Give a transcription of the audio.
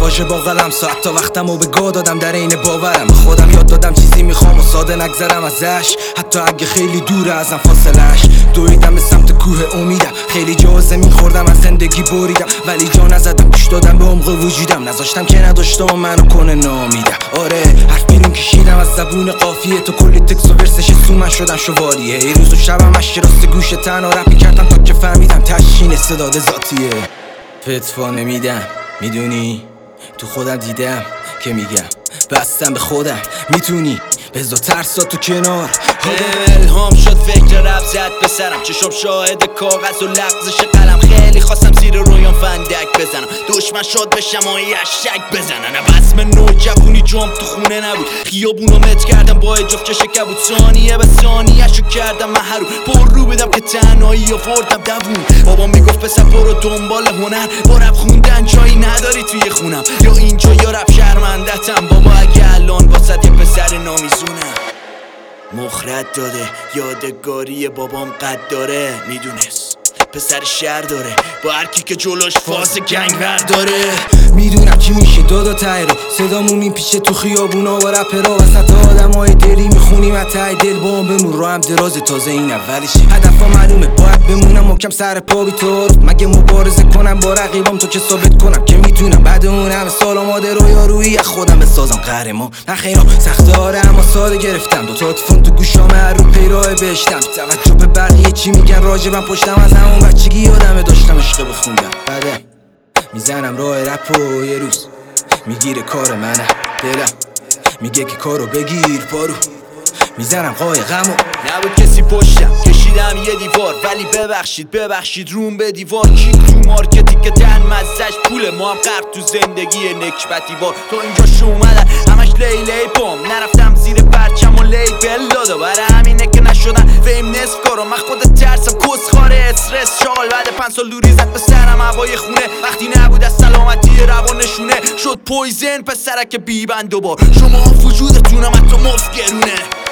واژه با قلم ساعت تا وقتمو به گاه دادم در عین باورم. خودم یاد دادم چیزی میخوام و ساده نگذرم ازش، حتی اگه خیلی دوره ازم فاصلش. دویدم به سمت کوه امیدم، خیلی جا زمین خوردم از زندگی بریدم، ولی جا نزدم، گوش دادم به عمق وجودم، نذاشتم که نداشته و منو کنه نامیدم. آره حرف بیرون کشیدم از زبون قافیه، تو کلی تکس و ورسش سو من شدم شوالیه. ای روز و شبم مشی راست گوش تنها رپ کردم تا که فهمیدم تشین استعداد ذاتیه. فتوا نمیدم میدونی، تو خودم دیدم که میگم بستم به خودم، میتونی بذار ترسا تو کنار. الهام شد فکر رپ زد به سرم، چشم شاهد کاغذ و لغزش قلم. خیلی خواستم زیر رویان فندک بزنم، دشمن شد بشم و یشک بزنن. بسم نوجوانی جام تو خونه نبود، خیابونو مت کردم با جفت چش کبود. ثانیه به ثانیه شو کردم محرو، پر رو بدم که تنهایی آوردم دوون. بابام میگفت پسر برو دنبال هنر، با رپ خوندن جایی نداری توی خونم، یا اینجا یا رپ شرمندتم. بابا اگه الان واسه یه پسر نامیزونم مخرد داده، یادگاری بابام قد داره، میدونست پسر شهر داره با هرکی که جلوش فاز گنگ برداره. میدونم چی میشه دادا ته رو، صدامون میپیشه تو خیابونا و رپرا، وسط آدمای دلی میخونیم از ته دل. با هم بمون رو هم دراز، تازه این اولش. هدفا معلومه باید بمونم محکم سر پا بی تعارف، مگه مبارزه کنم با رقیبام تا که ثابت کنم که میتونم بعد اون همه سال آماده رو یارویی از خودم بسازم قهرمان. نخیرا سخته آره اما ساده گرفتم، دوتا تفون تو گوشام هر رو پیراه بهشتم. توجه به بقیه چی میگن راجبم پشتم، از همون بچگی یادمه داشتم عشق بخوندم. بعد میزنم راه رپ و یه روز میگیره کار منم، دلم میگه که کارو بگیر پارو، میزنم قایقمو. نبود کسی پشتم، کشیدم یه دیوار، ولی ببخشید روم به دیوار. کیک تو مارکتی که تن مزش پوله، ما هم غرق تو زندگی نکبتی بار. تو اینجا شو اومدن همش لیلی پام، نرفتم زیر پرچم و لیبل دادا، برای همینه که نشدن فیم نصف کارو. من خود ترسم کسخاره استرس شال، بعد 5 سال دوری زد به سرم هوای خونه. وقتی نبود از سلامتی روان نشونه، شد پویزن پسرک بی بند دوبار. شما وجودتونم حتی مفت گرونه.